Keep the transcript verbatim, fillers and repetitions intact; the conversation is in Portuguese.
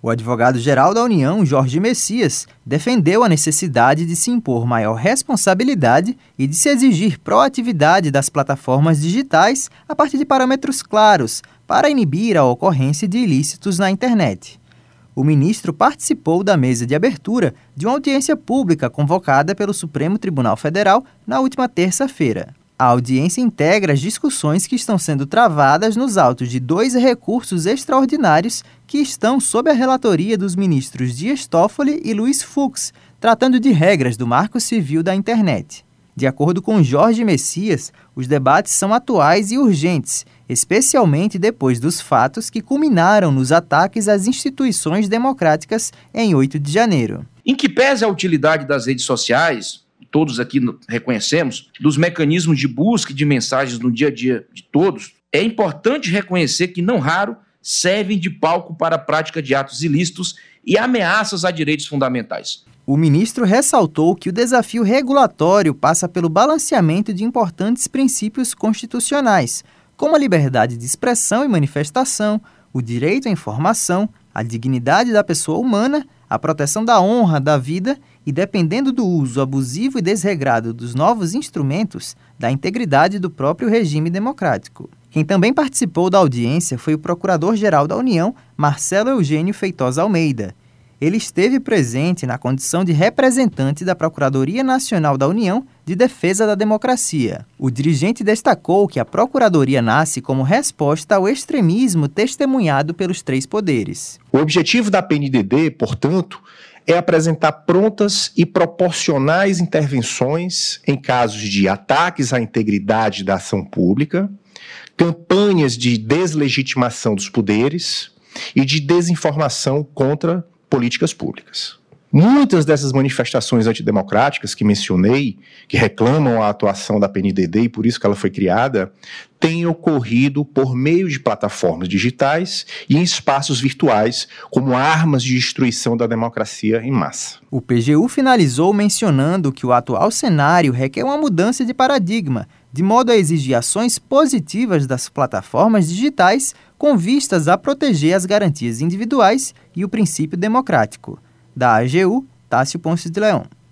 O advogado-geral da União, Jorge Messias, defendeu a necessidade de se impor maior responsabilidade e de se exigir proatividade das plataformas digitais a partir de parâmetros claros para inibir a ocorrência de ilícitos na internet. O ministro participou da mesa de abertura de uma audiência pública convocada pelo Supremo Tribunal Federal na última terça-feira. A audiência integra as discussões que estão sendo travadas nos autos de dois recursos extraordinários que estão sob a relatoria dos ministros Dias Toffoli e Luiz Fux, tratando de regras do Marco Civil da Internet. De acordo com Jorge Messias, os debates são atuais e urgentes, especialmente depois dos fatos que culminaram nos ataques às instituições democráticas em oito de janeiro. Em que pese a utilidade das redes sociais, todos aqui reconhecemos, dos mecanismos de busca de mensagens no dia a dia de todos, é importante reconhecer que, não raro, servem de palco para a prática de atos ilícitos e ameaças a direitos fundamentais. O ministro ressaltou que o desafio regulatório passa pelo balanceamento de importantes princípios constitucionais, como a liberdade de expressão e manifestação, o direito à informação, a dignidade da pessoa humana, a proteção da honra, da vida e, dependendo do uso abusivo e desregrado dos novos instrumentos, da integridade do próprio regime democrático. Quem também participou da audiência foi o Procurador-Geral da União, Marcelo Eugênio Feitosa Almeida. Ele esteve presente na condição de representante da Procuradoria Nacional da União de Defesa da Democracia. O dirigente destacou que a Procuradoria nasce como resposta ao extremismo testemunhado pelos três poderes. O objetivo da P N D D, portanto, é apresentar prontas e proporcionais intervenções em casos de ataques à integridade da ação pública, campanhas de deslegitimação dos poderes e de desinformação contra políticas públicas. Muitas dessas manifestações antidemocráticas que mencionei, que reclamam a atuação da P N D D e por isso que ela foi criada, têm ocorrido por meio de plataformas digitais e em espaços virtuais como armas de destruição da democracia em massa. O P G U finalizou mencionando que o atual cenário requer uma mudança de paradigma, de modo a exigir ações positivas das plataformas digitais com vistas a proteger as garantias individuais e o princípio democrático. Da A G U, Tássio Ponce de Leão.